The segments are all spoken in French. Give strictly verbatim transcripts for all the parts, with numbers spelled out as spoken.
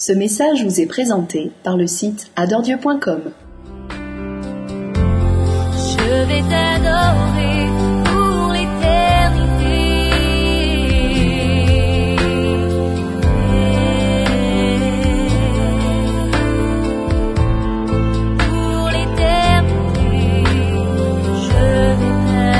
Ce message vous est présenté par le site adore dieu point com. Je vais t'adorer pour l'éternité. Pour l'éternité, je vais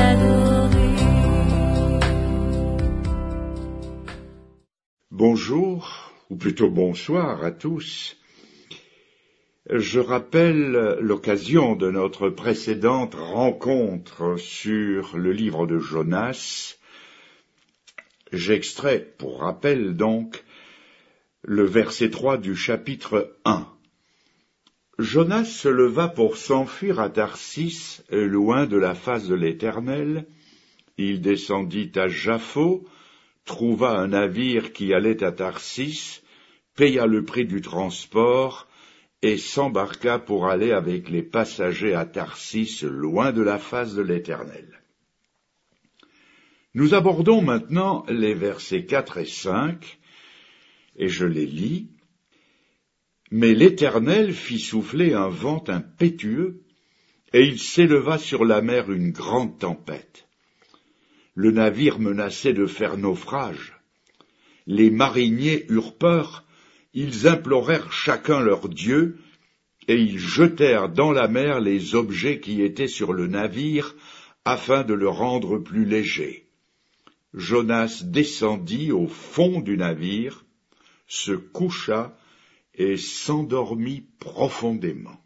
t'adorer. Bonjour, ou plutôt bonsoir à tous. Je rappelle l'occasion de notre précédente rencontre sur le livre de Jonas. J'extrais, pour rappel donc, le verset trois du chapitre un. Jonas se leva pour s'enfuir à Tarsis, loin de la face de l'Éternel. Il descendit à Jaffo, trouva un navire qui allait à Tarsis, paya le prix du transport et s'embarqua pour aller avec les passagers à Tarsis, loin de la face de l'Éternel. Nous abordons maintenant les versets quatre et cinq, et je les lis. « Mais l'Éternel fit souffler un vent impétueux, et il s'éleva sur la mer une grande tempête. Le navire menaçait de faire naufrage. Les mariniers eurent peur. Ils implorèrent chacun leur Dieu, et ils jetèrent dans la mer les objets qui étaient sur le navire, afin de le rendre plus léger. Jonas descendit au fond du navire, se coucha et s'endormit profondément.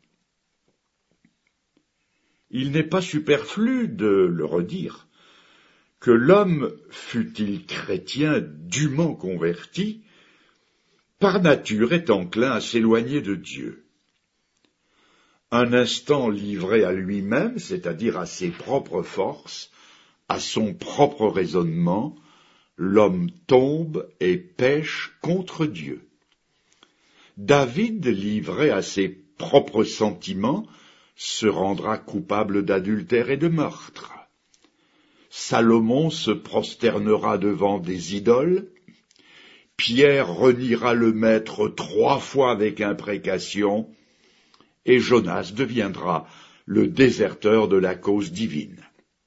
Il n'est pas superflu de le redire, que l'homme, fût-il chrétien dûment converti, par nature est enclin à s'éloigner de Dieu. Un instant livré à lui-même, c'est-à-dire à ses propres forces, à son propre raisonnement, l'homme tombe et pêche contre Dieu. David, livré à ses propres sentiments, se rendra coupable d'adultère et de meurtre. Salomon se prosternera devant des idoles. Pierre reniera le maître trois fois avec imprécation, et Jonas deviendra le déserteur de la cause divine.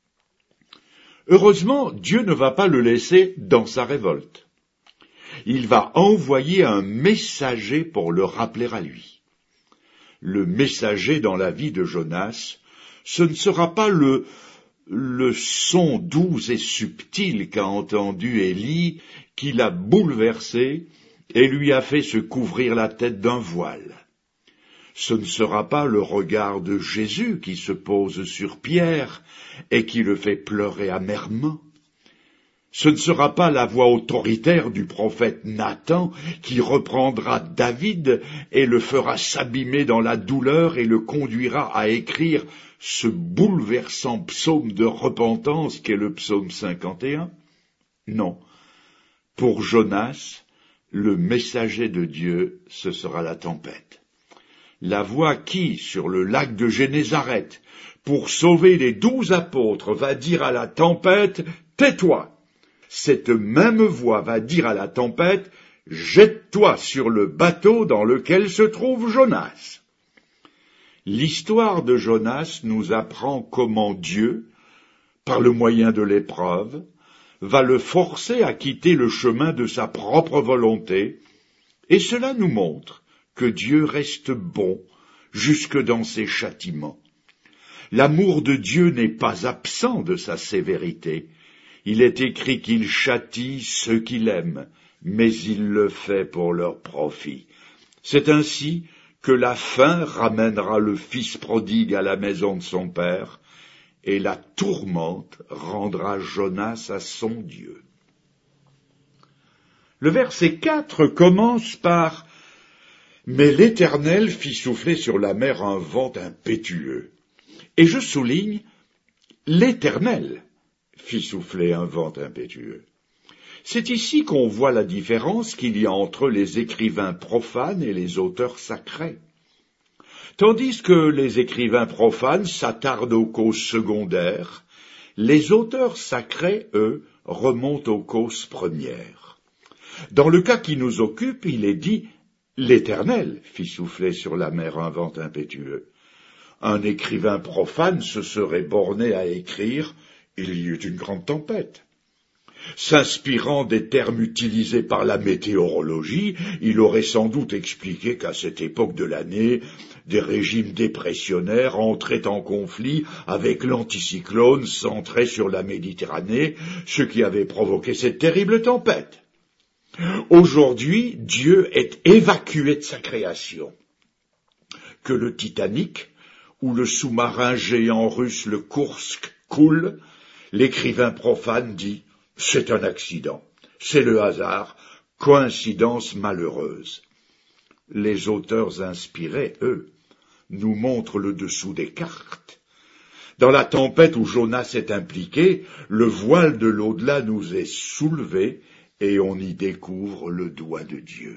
Heureusement, Dieu ne va pas le laisser dans sa révolte. Il va envoyer un messager pour le rappeler à lui. Le messager dans la vie de Jonas, ce ne sera pas le le son doux et subtil qu'a entendu Élie, qui l'a bouleversé et lui a fait se couvrir la tête d'un voile. Ce ne sera pas le regard de Jésus qui se pose sur Pierre et qui le fait pleurer amèrement. Ce ne sera pas la voix autoritaire du prophète Nathan qui reprendra David et le fera s'abîmer dans la douleur et le conduira à écrire ce bouleversant psaume de repentance qu'est le psaume cinquante et un. Non. Pour Jonas, le messager de Dieu, ce sera la tempête. La voix qui, sur le lac de Génézareth, pour sauver les douze apôtres, va dire à la tempête « Tais-toi !» Cette même voix va dire à la tempête « Jette-toi sur le bateau dans lequel se trouve Jonas !» L'histoire de Jonas nous apprend comment Dieu, par le moyen de l'épreuve, va le forcer à quitter le chemin de sa propre volonté, et cela nous montre que Dieu reste bon jusque dans ses châtiments. L'amour de Dieu n'est pas absent de sa sévérité. Il est écrit qu'il châtie ceux qu'il aime, mais il le fait pour leur profit. C'est ainsi que la faim ramènera le fils prodigue à la maison de son père, et la tourmente rendra Jonas à son Dieu. Le verset quatre commence par « Mais l'Éternel fit souffler sur la mer un vent impétueux. » Et je souligne « l'Éternel fit souffler un vent impétueux ». C'est ici qu'on voit la différence qu'il y a entre les écrivains profanes et les auteurs sacrés. Tandis que les écrivains profanes s'attardent aux causes secondaires, les auteurs sacrés, eux, remontent aux causes premières. Dans le cas qui nous occupe, il est dit L'Éternel fit souffler sur la mer un vent impétueux. Un écrivain profane se serait borné à écrire « Il y eut une grande tempête ». S'inspirant des termes utilisés par la météorologie, il aurait sans doute expliqué qu'à cette époque de l'année, des régimes dépressionnaires entraient en conflit avec l'anticyclone centré sur la Méditerranée, ce qui avait provoqué cette terrible tempête. Aujourd'hui, Dieu est évacué de sa création. Que le Titanic ou le sous-marin géant russe le Kursk coule, l'écrivain profane dit « c'est un accident, c'est le hasard, coïncidence malheureuse ». Les auteurs inspirés, eux, nous montrent le dessous des cartes. Dans la tempête où Jonas est impliqué, le voile de l'au-delà nous est soulevé et on y découvre le doigt de Dieu.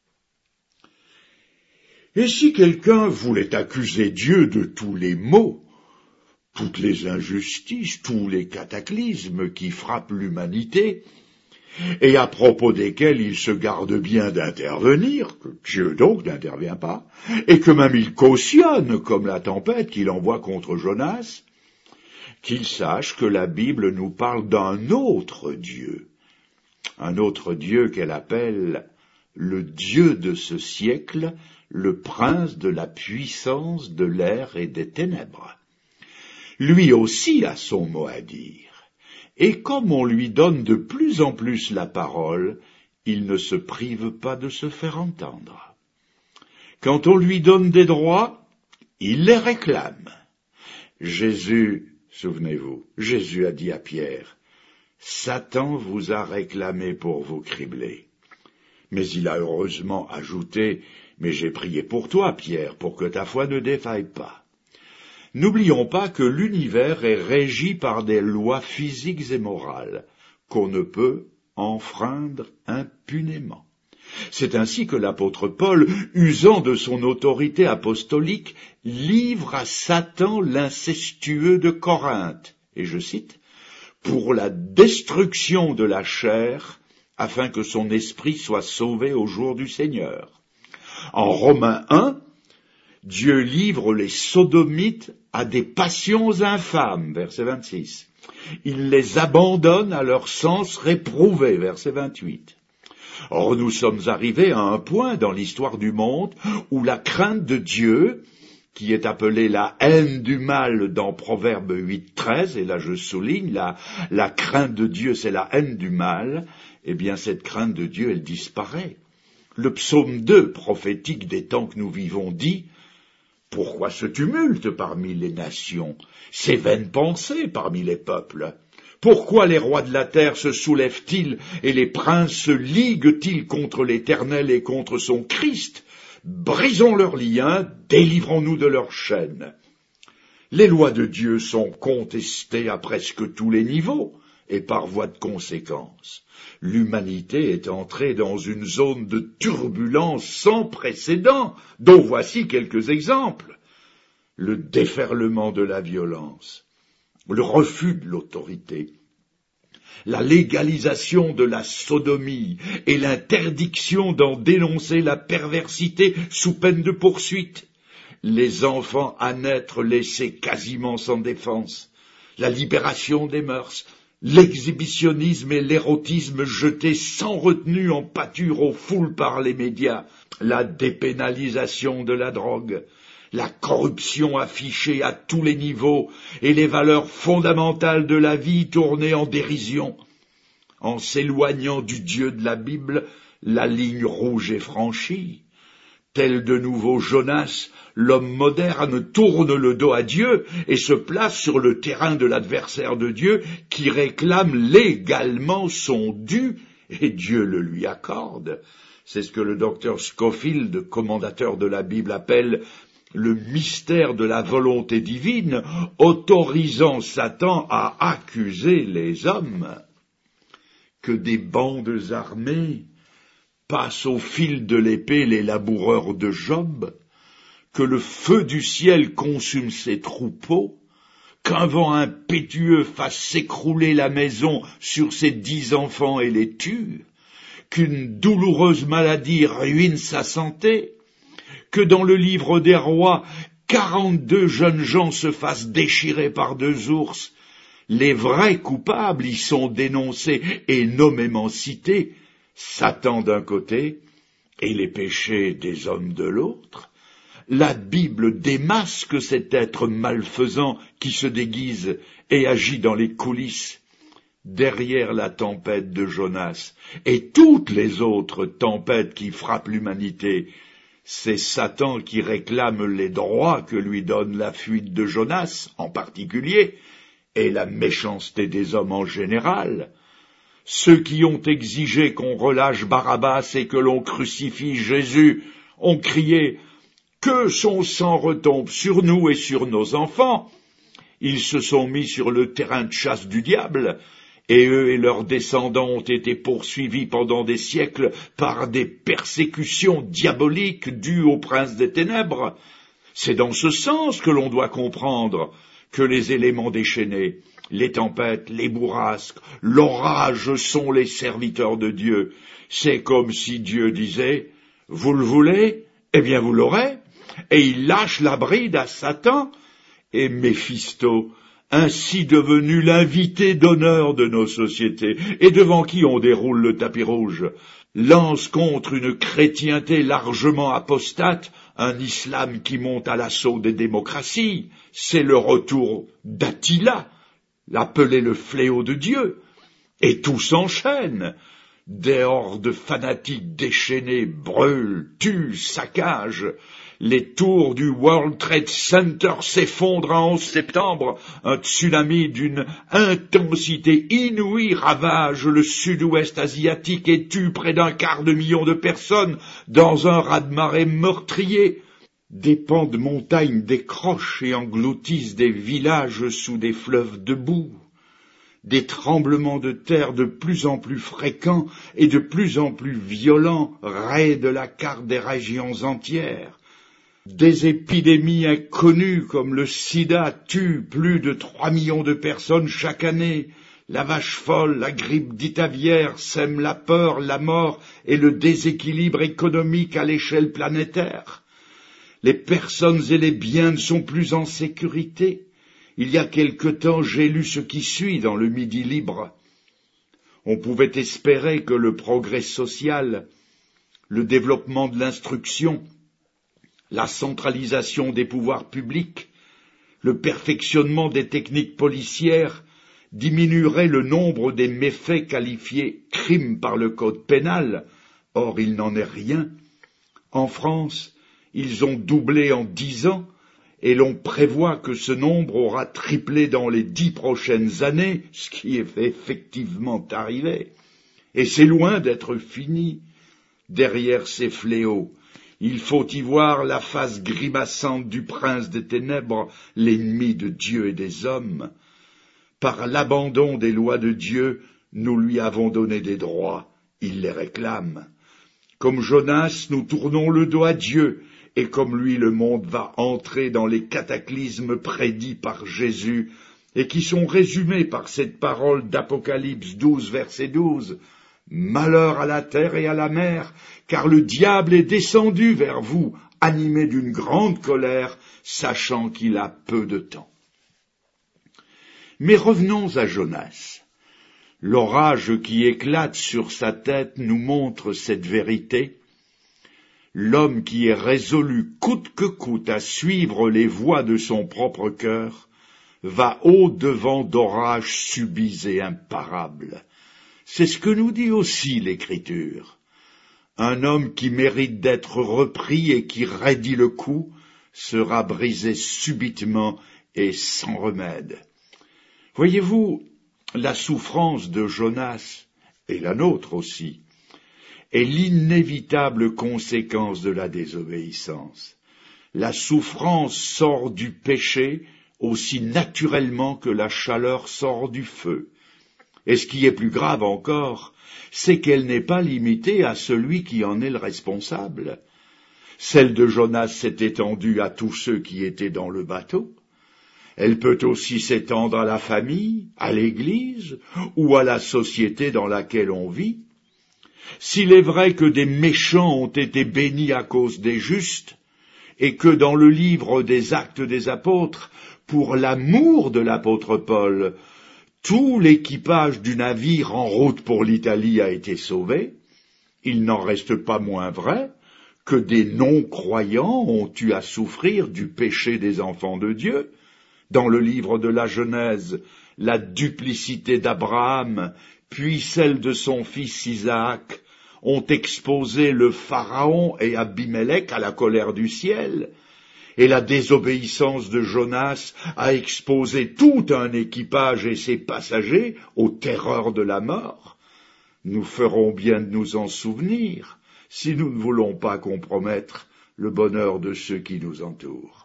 Et si quelqu'un voulait accuser Dieu de tous les maux, toutes les injustices, tous les cataclysmes qui frappent l'humanité, et à propos desquels il se garde bien d'intervenir, que Dieu donc n'intervient pas, et que même il cautionne, comme la tempête qu'il envoie contre Jonas, qu'il sache que la Bible nous parle d'un autre Dieu, un autre Dieu qu'elle appelle le Dieu de ce siècle, le prince de la puissance de l'air et des ténèbres. Lui aussi a son mot à dire, et comme on lui donne de plus en plus la parole, il ne se prive pas de se faire entendre. Quand on lui donne des droits, il les réclame. Jésus, souvenez-vous, Jésus a dit à Pierre, « Satan vous a réclamé pour vous cribler. » Mais il a heureusement ajouté, « Mais j'ai prié pour toi, Pierre, pour que ta foi ne défaille pas. » N'oublions pas que l'univers est régi par des lois physiques et morales, qu'on ne peut enfreindre impunément. C'est ainsi que l'apôtre Paul, usant de son autorité apostolique, livre à Satan l'incestueux de Corinthe, et je cite, « pour la destruction de la chair, afin que son esprit soit sauvé au jour du Seigneur. » En Romains un, Dieu livre les sodomites à des passions infâmes, verset vingt-six. Il les abandonne à leur sens réprouvé, verset vingt-huit. Or, nous sommes arrivés à un point dans l'histoire du monde où la crainte de Dieu, qui est appelée la haine du mal dans Proverbe huit, treize, et là je souligne, la, la crainte de Dieu c'est la haine du mal, eh bien cette crainte de Dieu elle disparaît. Le psaume deux, prophétique des temps que nous vivons, dit « Pourquoi ce tumulte parmi les nations, ces vaines pensées parmi les peuples? Pourquoi les rois de la terre se soulèvent-ils et les princes se liguent-ils contre l'Éternel et contre son Christ? Brisons leurs liens, délivrons-nous de leurs chaînes. » Les lois de Dieu sont contestées à presque tous les niveaux et par voie de conséquence. L'humanité est entrée dans une zone de turbulence sans précédent, dont voici quelques exemples. Le déferlement de la violence, le refus de l'autorité, la légalisation de la sodomie et l'interdiction d'en dénoncer la perversité sous peine de poursuite, les enfants à naître laissés quasiment sans défense, la libération des mœurs, l'exhibitionnisme et l'érotisme jetés sans retenue en pâture aux foules par les médias, la dépénalisation de la drogue, la corruption affichée à tous les niveaux et les valeurs fondamentales de la vie tournées en dérision. En s'éloignant du Dieu de la Bible, la ligne rouge est franchie. Tel de nouveau Jonas, l'homme moderne tourne le dos à Dieu et se place sur le terrain de l'adversaire de Dieu qui réclame légalement son dû et Dieu le lui accorde. C'est ce que le docteur Scofield, commentateur de la Bible, appelle le mystère de la volonté divine, autorisant Satan à accuser les hommes. Que des bandes armées passent au fil de l'épée les laboureurs de Job, que le feu du ciel consume ses troupeaux, qu'un vent impétueux fasse s'écrouler la maison sur ses dix enfants et les tue, qu'une douloureuse maladie ruine sa santé, que dans le livre des rois, quarante-deux jeunes gens se fassent déchirer par deux ours, les vrais coupables y sont dénoncés et nommément cités, Satan d'un côté et les péchés des hommes de l'autre. La Bible démasque cet être malfaisant qui se déguise et agit dans les coulisses, derrière la tempête de Jonas et toutes les autres tempêtes qui frappent l'humanité. C'est Satan qui réclame les droits que lui donne la fuite de Jonas en particulier, et la méchanceté des hommes en général. Ceux qui ont exigé qu'on relâche Barabbas et que l'on crucifie Jésus ont crié « Que son sang retombe sur nous et sur nos enfants !» Ils se sont mis sur le terrain de chasse du diable, et eux et leurs descendants ont été poursuivis pendant des siècles par des persécutions diaboliques dues au prince des ténèbres. C'est dans ce sens que l'on doit comprendre que les éléments déchaînés, les tempêtes, les bourrasques, l'orage sont les serviteurs de Dieu. C'est comme si Dieu disait « Vous le voulez? Eh bien vous l'aurez !» Et il lâche la bride à Satan. Et Méphisto, ainsi devenu l'invité d'honneur de nos sociétés, et devant qui on déroule le tapis rouge, lance contre une chrétienté largement apostate un islam qui monte à l'assaut des démocraties. C'est le retour d'Attila, appelé le fléau de Dieu, et tout s'enchaîne. Des hordes fanatiques déchaînées brûlent, tuent, saccagent. Les tours du World Trade Center s'effondrent en onze septembre. Un tsunami d'une intensité inouïe ravage le sud-ouest asiatique et tue près d'un quart de million de personnes dans un raz-de-marée meurtrier. Des pans de montagne décrochent et engloutissent des villages sous des fleuves de boue. Des tremblements de terre de plus en plus fréquents et de plus en plus violents raident la carte des régions entières. Des épidémies inconnues comme le sida tuent plus de trois millions de personnes chaque année. La vache folle, la grippe dite aviaire sèment la peur, la mort et le déséquilibre économique à l'échelle planétaire. Les personnes et les biens ne sont plus en sécurité. Il y a quelque temps, j'ai lu ce qui suit dans le Midi libre. On pouvait espérer que le progrès social, le développement de l'instruction, la centralisation des pouvoirs publics, le perfectionnement des techniques policières diminueraient le nombre des méfaits qualifiés crimes par le code pénal. Or, il n'en est rien. En France, ils ont doublé en dix ans, et l'on prévoit que ce nombre aura triplé dans les dix prochaines années, ce qui est effectivement arrivé. Et c'est loin d'être fini. Derrière ces fléaux, il faut y voir la face grimaçante du prince des ténèbres, l'ennemi de Dieu et des hommes. Par l'abandon des lois de Dieu, nous lui avons donné des droits, il les réclame. Comme Jonas, nous tournons le dos à Dieu, et comme lui, le monde va entrer dans les cataclysmes prédits par Jésus, et qui sont résumés par cette parole d'Apocalypse douze, verset douze. Malheur à la terre et à la mer, car le diable est descendu vers vous, animé d'une grande colère, sachant qu'il a peu de temps. Mais revenons à Jonas. L'orage qui éclate sur sa tête nous montre cette vérité. L'homme qui est résolu coûte que coûte à suivre les voies de son propre cœur va au-devant d'orages subis et imparables. C'est ce que nous dit aussi l'Écriture. Un homme qui mérite d'être repris et qui raidit le coup sera brisé subitement et sans remède. Voyez-vous, la souffrance de Jonas, et la nôtre aussi, est l'inévitable conséquence de la désobéissance. La souffrance sort du péché aussi naturellement que la chaleur sort du feu. Et ce qui est plus grave encore, c'est qu'elle n'est pas limitée à celui qui en est le responsable. Celle de Jonas s'est étendue à tous ceux qui étaient dans le bateau. Elle peut aussi s'étendre à la famille, à l'Église ou à la société dans laquelle on vit. S'il est vrai que des méchants ont été bénis à cause des justes, et que dans le livre des Actes des Apôtres, pour l'amour de l'apôtre Paul, tout l'équipage du navire en route pour l'Italie a été sauvé, il n'en reste pas moins vrai que des non-croyants ont eu à souffrir du péché des enfants de Dieu. Dans le livre de la Genèse, la duplicité d'Abraham, puis celle de son fils Isaac, ont exposé le Pharaon et Abimelech à la colère du ciel, et la désobéissance de Jonas a exposé tout un équipage et ses passagers aux terreurs de la mort. Nous ferons bien de nous en souvenir, si nous ne voulons pas compromettre le bonheur de ceux qui nous entourent.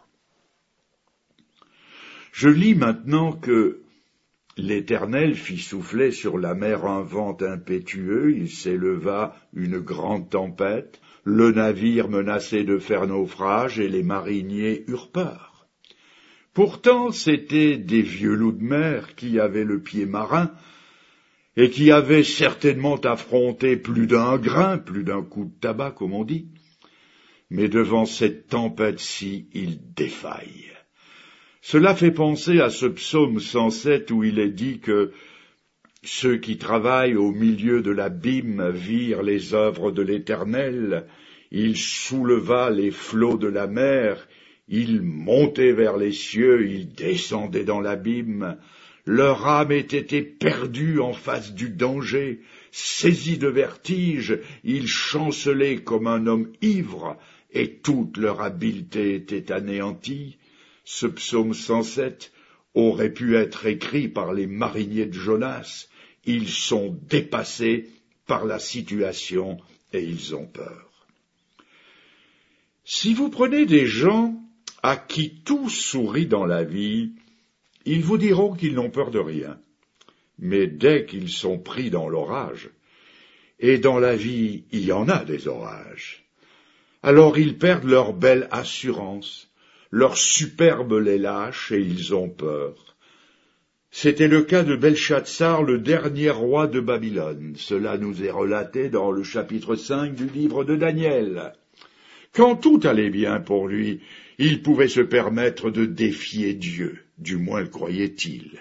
Je lis maintenant que l'Éternel fit souffler sur la mer un vent impétueux, il s'éleva une grande tempête, le navire menaçait de faire naufrage et les mariniers eurent peur. Pourtant, c'étaient des vieux loups de mer qui avaient le pied marin et qui avaient certainement affronté plus d'un grain, plus d'un coup de tabac, comme on dit. Mais devant cette tempête-ci, ils défaillent. Cela fait penser à ce psaume cent sept où il est dit que ceux qui travaillent au milieu de l'abîme virent les œuvres de l'Éternel, il souleva les flots de la mer, il montait vers les cieux, il descendait dans l'abîme, leur âme était perdue en face du danger, saisis de vertige, ils chancelaient comme un homme ivre, et toute leur habileté était anéantie. Ce psaume cent sept aurait pu être écrit par les mariniers de Jonas. Ils sont dépassés par la situation et ils ont peur. Si vous prenez des gens à qui tout sourit dans la vie, ils vous diront qu'ils n'ont peur de rien. Mais dès qu'ils sont pris dans l'orage, et dans la vie il y en a des orages, alors ils perdent leur belle assurance. Leur superbe les lâche et ils ont peur. C'était le cas de Belshazzar, le dernier roi de Babylone. Cela nous est relaté dans le chapitre cinq du livre de Daniel. Quand tout allait bien pour lui, il pouvait se permettre de défier Dieu, du moins le croyait-il.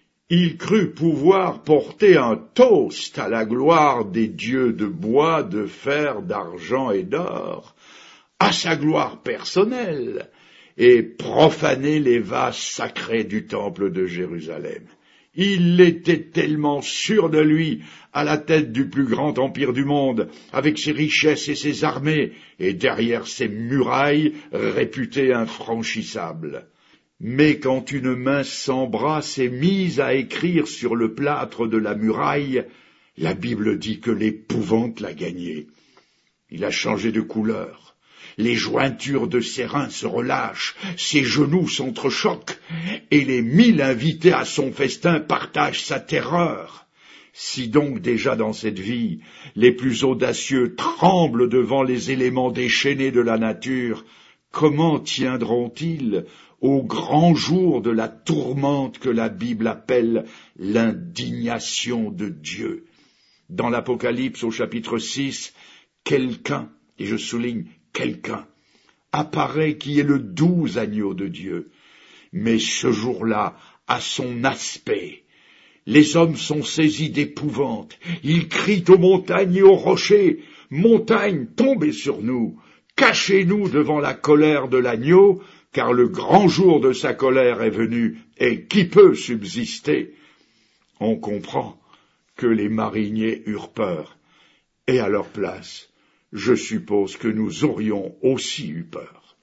Il crut pouvoir porter un toast à la gloire des dieux de bois, de fer, d'argent et d'or, à sa gloire personnelle, et profaner les vases sacrés du temple de Jérusalem. Il était tellement sûr de lui, à la tête du plus grand empire du monde, avec ses richesses et ses armées, et derrière ses murailles réputées infranchissables. Mais quand une main sans bras s'est mise à écrire sur le plâtre de la muraille, la Bible dit que l'épouvante l'a gagné. Il a changé de couleur. Les jointures de ses reins se relâchent, ses genoux s'entrechoquent, et les mille invités à son festin partagent sa terreur. Si donc déjà dans cette vie, les plus audacieux tremblent devant les éléments déchaînés de la nature, comment tiendront-ils au grand jour de la tourmente que la Bible appelle l'indignation de Dieu? Dans l'Apocalypse au chapitre six, quelqu'un, et je souligne quelqu'un, apparaît qui est le doux agneau de Dieu. Mais ce jour-là, à son aspect, les hommes sont saisis d'épouvante. Ils crient aux montagnes et aux rochers, « Montagnes, tombez sur nous! Cachez-nous devant la colère de l'agneau, car le grand jour de sa colère est venu, et qui peut subsister ?» On comprend que les mariniers eurent peur, et à leur place, je suppose que nous aurions aussi eu peur.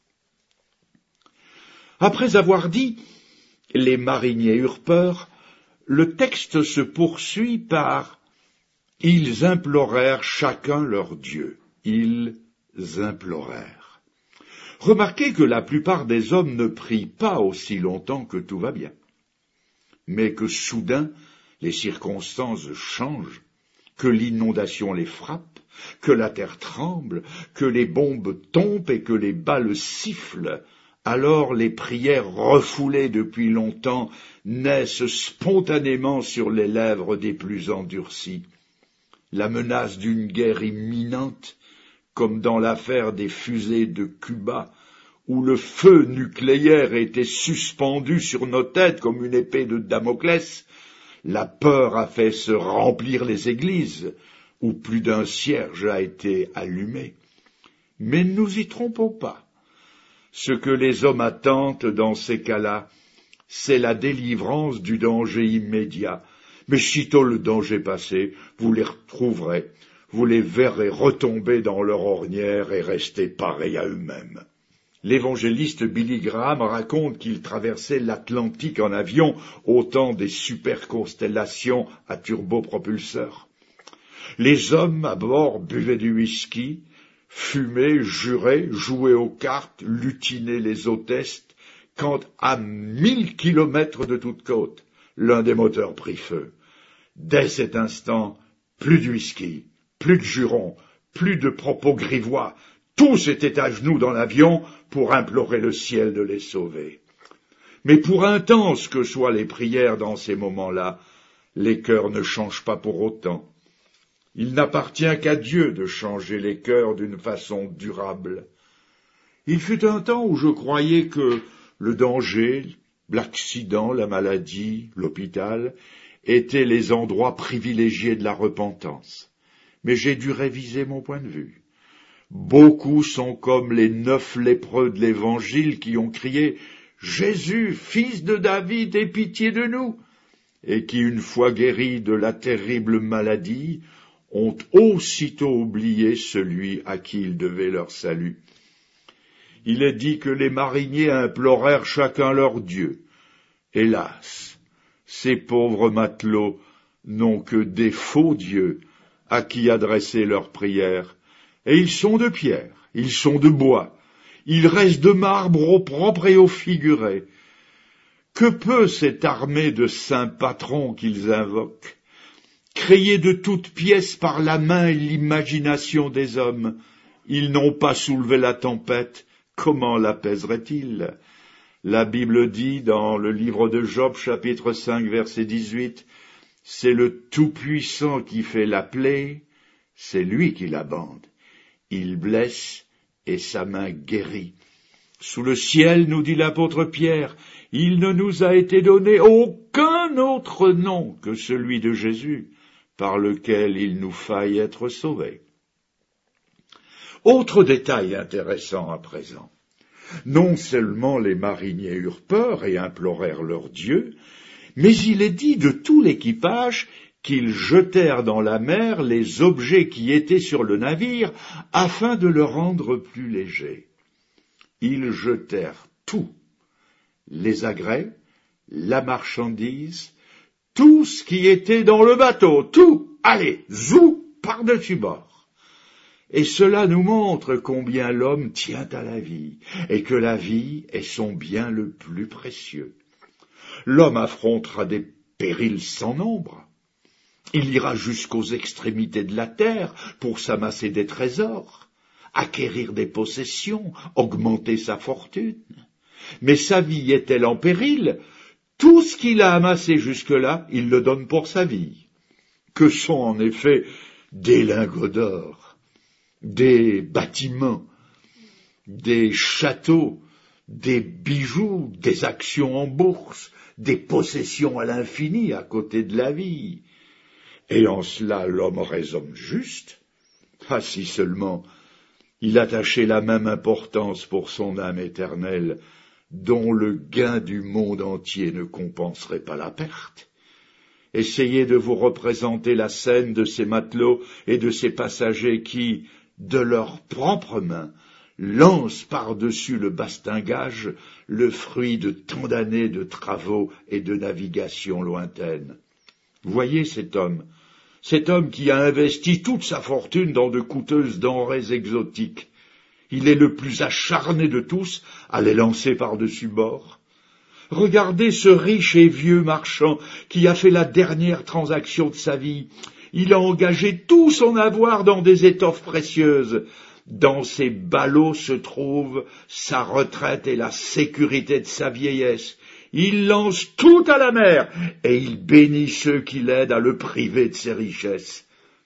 Après avoir dit « les mariniers eurent peur », le texte se poursuit par « ils implorèrent chacun leur Dieu ». Ils implorèrent. Remarquez que la plupart des hommes ne prient pas aussi longtemps que tout va bien, mais que soudain les circonstances changent, que l'inondation les frappe, que la terre tremble, que les bombes tombent et que les balles sifflent, alors les prières refoulées depuis longtemps naissent spontanément sur les lèvres des plus endurcis. la menace d'une guerre imminente, comme dans l'affaire des fusées de Cuba, où le feu nucléaire était suspendu sur nos têtes comme une épée de Damoclès, la peur a fait se remplir les églises, où plus d'un cierge a été allumé. Mais ne nous y trompons pas. Ce que les hommes attendent dans ces cas-là, c'est la délivrance du danger immédiat. Mais sitôt le danger passé, vous les retrouverez, vous les verrez retomber dans leur ornière et rester pareils à eux-mêmes. L'évangéliste Billy Graham raconte qu'il traversait l'Atlantique en avion au temps des superconstellations à turbopropulseurs. Les hommes à bord buvaient du whisky, fumaient, juraient, jouaient aux cartes, lutinaient les hôtesses, quand à mille kilomètres de toute côte, l'un des moteurs prit feu. Dès cet instant, plus de whisky, plus de jurons, plus de propos grivois, tous étaient à genoux dans l'avion pour implorer le ciel de les sauver. Mais pour intenses que soient les prières dans ces moments-là, les cœurs ne changent pas pour autant. Il n'appartient qu'à Dieu de changer les cœurs d'une façon durable. Il fut un temps où je croyais que le danger, l'accident, la maladie, l'hôpital étaient les endroits privilégiés de la repentance. Mais j'ai dû réviser mon point de vue. Beaucoup sont comme les neuf lépreux de l'Évangile qui ont crié « Jésus, fils de David, aie pitié de nous !» et qui, une fois guéris de la terrible maladie, ont aussitôt oublié celui à qui ils devaient leur salut. Il est dit que les mariniers implorèrent chacun leur Dieu. Hélas, ces pauvres matelots n'ont que des faux dieux à qui adresser leurs prières, et ils sont de pierre, ils sont de bois, ils restent de marbre au propre et au figuré. Que peut cette armée de saints patrons qu'ils invoquent, créés de toutes pièces par la main et l'imagination des hommes? Ils n'ont pas soulevé la tempête, comment l'apaiseraient-ils? La Bible dit dans le livre de Job, chapitre cinq, verset dix-huit, « C'est le Tout-Puissant qui fait la plaie, c'est lui qui la bande. Il blesse et sa main guérit. » Sous le ciel, nous dit l'apôtre Pierre, il ne nous a été donné aucun autre nom que celui de Jésus, par lequel il nous faille être sauvés. Autre détail intéressant à présent. Non seulement les mariniers eurent peur et implorèrent leur Dieu, mais il est dit de tout l'équipage qu'ils jetèrent dans la mer les objets qui étaient sur le navire afin de le rendre plus léger. Ils jetèrent tout, les agrès, la marchandise, tout ce qui était dans le bateau, tout, allez, zou, par-dessus bord. Et cela nous montre combien l'homme tient à la vie, et que la vie est son bien le plus précieux. L'homme affrontera des périls sans nombre. Il ira jusqu'aux extrémités de la terre pour s'amasser des trésors, acquérir des possessions, augmenter sa fortune. Mais sa vie est-elle en péril? Tout ce qu'il a amassé jusque-là, il le donne pour sa vie. Que sont en effet des lingots d'or, des bâtiments, des châteaux, des bijoux, des actions en bourse, des possessions à l'infini à côté de la vie. Et en cela l'homme raisonne juste. Ah, si seulement il attachait la même importance pour son âme éternelle, dont le gain du monde entier ne compenserait pas la perte. Essayez de vous représenter la scène de ces matelots et de ces passagers qui, de leurs propres mains, lancent par-dessus le bastingage le fruit de tant d'années de travaux et de navigation lointaine. Voyez cet homme, cet homme qui a investi toute sa fortune dans de coûteuses denrées exotiques. Il est le plus acharné de tous à les lancer par-dessus bord. Regardez ce riche et vieux marchand qui a fait la dernière transaction de sa vie. Il a engagé tout son avoir dans des étoffes précieuses. Dans ces ballots se trouvent sa retraite et la sécurité de sa vieillesse. Il lance tout à la mer et il bénit ceux qui l'aident à le priver de ses richesses.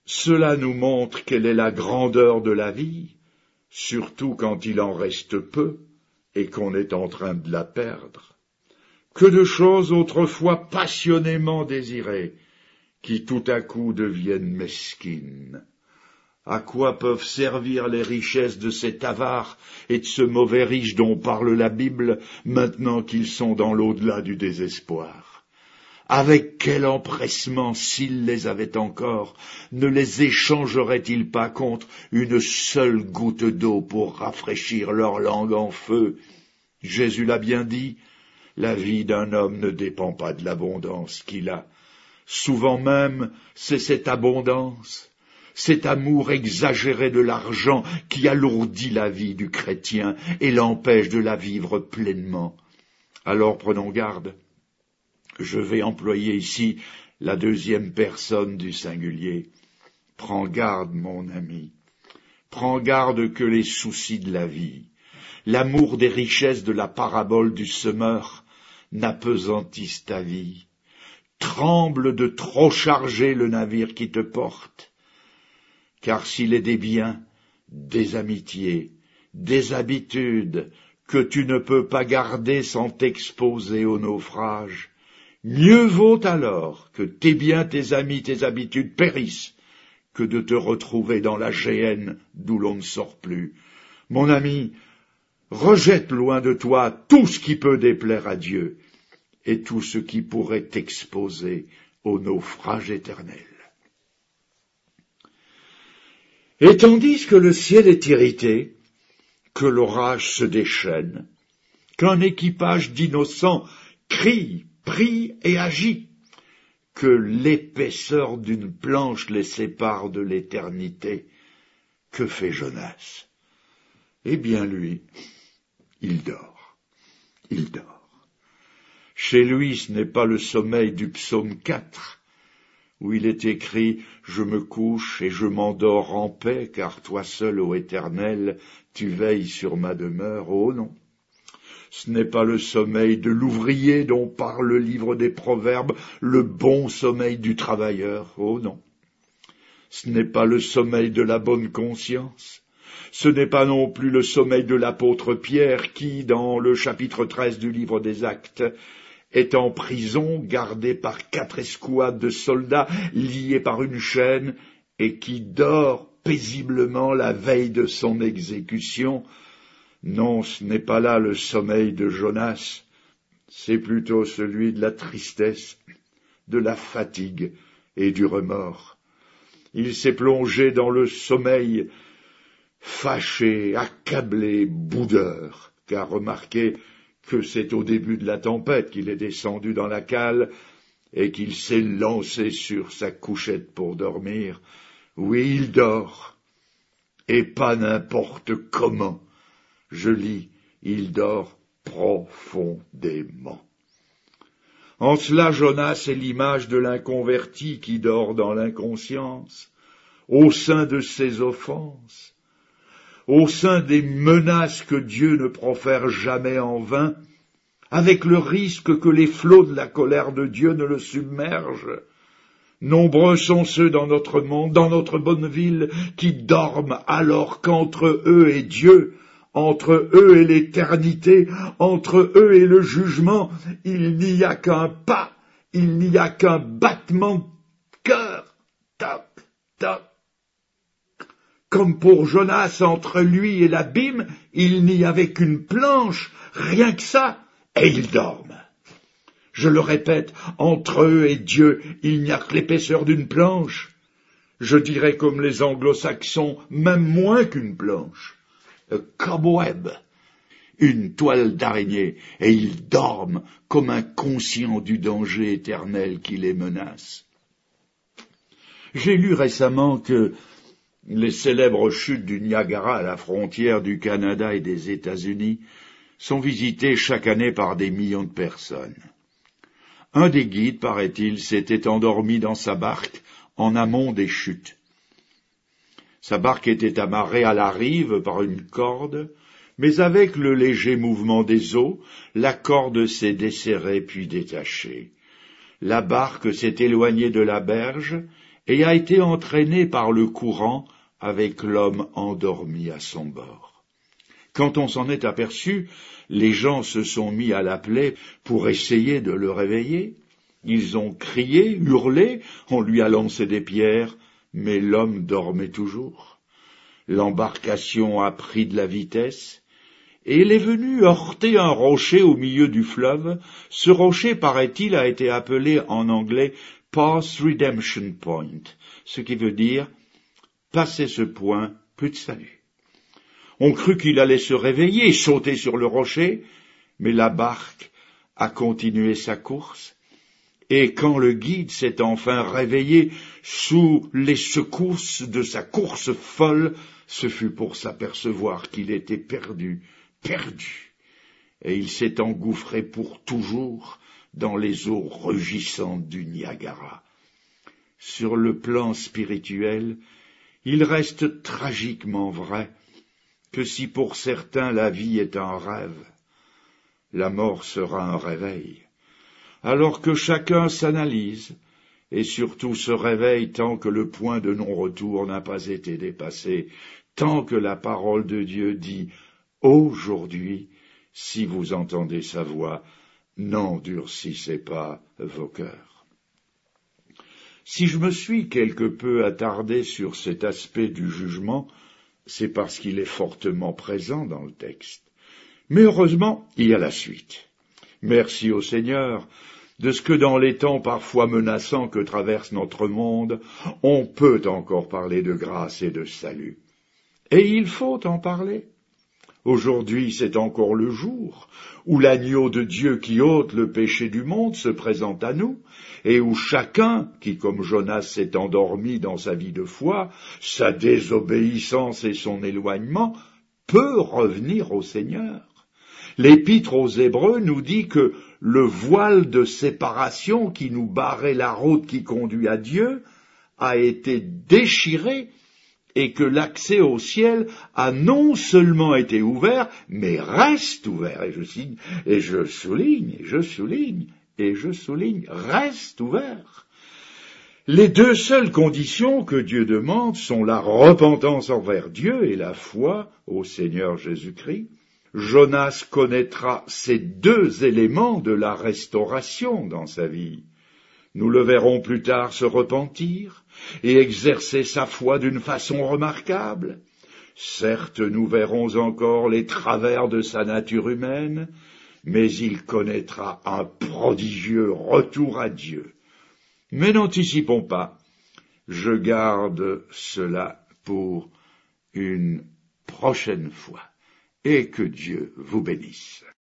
Cela nous montre quelle est la grandeur de la vie, surtout quand il en reste peu et qu'on est en train de la perdre. Que de choses autrefois passionnément désirées, qui tout à coup deviennent mesquines. À quoi peuvent servir les richesses de cet avare et de ce mauvais riche dont parle la Bible, maintenant qu'ils sont dans l'au-delà du désespoir? Avec quel empressement, s'il les avait encore, ne les échangerait-il pas contre une seule goutte d'eau pour rafraîchir leur langue en feu? Jésus l'a bien dit, la vie d'un homme ne dépend pas de l'abondance qu'il a. Souvent même, c'est cette abondance, cet amour exagéré de l'argent qui alourdit la vie du chrétien et l'empêche de la vivre pleinement. Alors prenons garde. Je vais employer ici la deuxième personne du singulier. Prends garde, mon ami. Prends garde que les soucis de la vie, l'amour des richesses de la parabole du semeur, n'apesantissent ta vie. Tremble de trop charger le navire qui te porte, car s'il est des biens, des amitiés, des habitudes que tu ne peux pas garder sans t'exposer au naufrage, mieux vaut alors que tes biens, tes amis, tes habitudes périssent, que de te retrouver dans la géhenne d'où l'on ne sort plus. Mon ami, rejette loin de toi tout ce qui peut déplaire à Dieu, et tout ce qui pourrait t'exposer au naufrage éternel. Et tandis que le ciel est irrité, que l'orage se déchaîne, qu'un équipage d'innocents crie, prie et agit, que l'épaisseur d'une planche les sépare de l'éternité, que fait Jonas? Eh bien lui, il dort, il dort. Chez lui, ce n'est pas le sommeil du psaume quatre, où il est écrit « Je me couche et je m'endors en paix, car toi seul, ô Éternel, tu veilles sur ma demeure. » Oh non, ce n'est pas le sommeil de l'ouvrier dont parle le livre des Proverbes, le bon sommeil du travailleur. Oh non, ce n'est pas le sommeil de la bonne conscience. Ce n'est pas non plus le sommeil de l'apôtre Pierre qui, dans le chapitre treize du livre des Actes, est en prison, gardé par quatre escouades de soldats, liés par une chaîne, et qui dort paisiblement la veille de son exécution. Non, ce n'est pas là le sommeil de Jonas, c'est plutôt celui de la tristesse, de la fatigue et du remords. Il s'est plongé dans le sommeil fâché, accablé, boudeur, car remarquez que c'est au début de la tempête qu'il est descendu dans la cale et qu'il s'est lancé sur sa couchette pour dormir. Oui, il dort, et pas n'importe comment. Je lis, il dort profondément. En cela, Jonas est l'image de l'inconverti qui dort dans l'inconscience, au sein de ses offenses, au sein des menaces que Dieu ne profère jamais en vain, avec le risque que les flots de la colère de Dieu ne le submergent. Nombreux sont ceux dans notre monde, dans notre bonne ville, qui dorment alors qu'entre eux et Dieu, entre eux et l'éternité, entre eux et le jugement, il n'y a qu'un pas, il n'y a qu'un battement de cœur. Toc, toc. Comme pour Jonas, entre lui et l'abîme, il n'y avait qu'une planche, rien que ça, et ils dorment. Je le répète, entre eux et Dieu, il n'y a que l'épaisseur d'une planche. Je dirais comme les anglo-saxons, même moins qu'une planche. A cobweb, une toile d'araignée, et ils dorment comme inconscients du danger éternel qui les menace. J'ai lu récemment que les célèbres chutes du Niagara à la frontière du Canada et des États-Unis sont visitées chaque année par des millions de personnes. Un des guides, paraît-il, s'était endormi dans sa barque en amont des chutes. Sa barque était amarrée à la rive par une corde, mais avec le léger mouvement des eaux, la corde s'est desserrée puis détachée. La barque s'est éloignée de la berge, et a été entraîné par le courant avec l'homme endormi à son bord. Quand on s'en est aperçu, les gens se sont mis à l'appeler pour essayer de le réveiller. Ils ont crié, hurlé, on lui a lancé des pierres, mais l'homme dormait toujours. L'embarcation a pris de la vitesse, et il est venu heurter un rocher au milieu du fleuve. Ce rocher, paraît-il, a été appelé en anglais « Pass Redemption Point », ce qui veut dire « passer ce point, plus de salut ». On crut qu'il allait se réveiller et sauter sur le rocher, mais la barque a continué sa course, et quand le guide s'est enfin réveillé sous les secousses de sa course folle, ce fut pour s'apercevoir qu'il était perdu, perdu, et il s'est engouffré pour toujours dans les eaux rugissantes du Niagara. Sur le plan spirituel, il reste tragiquement vrai que si pour certains la vie est un rêve, la mort sera un réveil, alors que chacun s'analyse et surtout se réveille tant que le point de non-retour n'a pas été dépassé, tant que la parole de Dieu dit « Aujourd'hui, si vous entendez sa voix, n'endurcissez pas vos cœurs ». Si je me suis quelque peu attardé sur cet aspect du jugement, c'est parce qu'il est fortement présent dans le texte. Mais heureusement, il y a la suite. Merci au Seigneur de ce que dans les temps parfois menaçants que traverse notre monde, on peut encore parler de grâce et de salut. Et il faut en parler. Aujourd'hui, c'est encore le jour où l'agneau de Dieu qui ôte le péché du monde se présente à nous, et où chacun, qui comme Jonas s'est endormi dans sa vie de foi, sa désobéissance et son éloignement, peut revenir au Seigneur. L'Épître aux Hébreux nous dit que le voile de séparation qui nous barrait la route qui conduit à Dieu a été déchiré et que l'accès au ciel a non seulement été ouvert, mais reste ouvert. Et je signe, et je souligne, et je souligne, et je souligne, reste ouvert. Les deux seules conditions que Dieu demande sont la repentance envers Dieu et la foi au Seigneur Jésus-Christ. Jonas connaîtra ces deux éléments de la restauration dans sa vie. Nous le verrons plus tard se repentir et exercer sa foi d'une façon remarquable. Certes, nous verrons encore les travers de sa nature humaine, mais il connaîtra un prodigieux retour à Dieu. Mais n'anticipons pas, je garde cela pour une prochaine fois, et que Dieu vous bénisse.